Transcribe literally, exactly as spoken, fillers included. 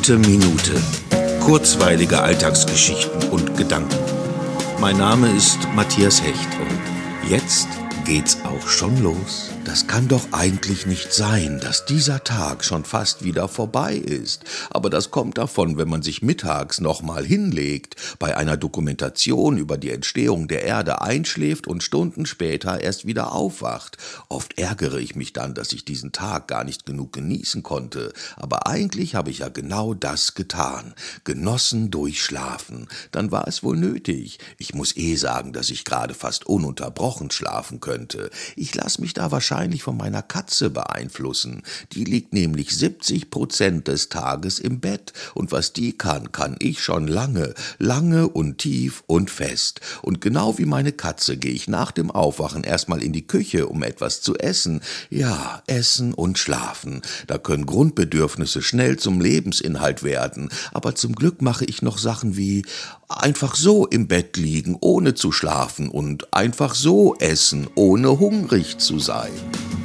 Gute Minute. Kurzweilige Alltagsgeschichten und Gedanken. Mein Name ist Matthias Hecht und jetzt geht's auch schon los. Das kann doch eigentlich nicht sein, dass dieser Tag schon fast wieder vorbei ist. Aber das kommt davon, wenn man sich mittags nochmal hinlegt, bei einer Dokumentation über die Entstehung der Erde einschläft und Stunden später erst wieder aufwacht. Oft ärgere ich mich dann, dass ich diesen Tag gar nicht genug genießen konnte. Aber eigentlich habe ich ja genau das getan. Genossen durch Schlafen. Dann war es wohl nötig. Ich muss eh sagen, dass ich gerade fast ununterbrochen schlafen könnte. Ich lasse mich da wahrscheinlich von meiner Katze beeinflussen. Die liegt nämlich siebzig Prozent des Tages im Bett. Und was die kann, kann ich schon lange, lange und tief und fest. Und genau wie meine Katze gehe ich nach dem Aufwachen erstmal in die Küche, um etwas zu essen. Ja, essen und schlafen. Da können Grundbedürfnisse schnell zum Lebensinhalt werden. Aber zum Glück mache ich noch Sachen wie einfach so im Bett liegen, ohne zu schlafen und einfach so essen, ohne hungrig zu sein.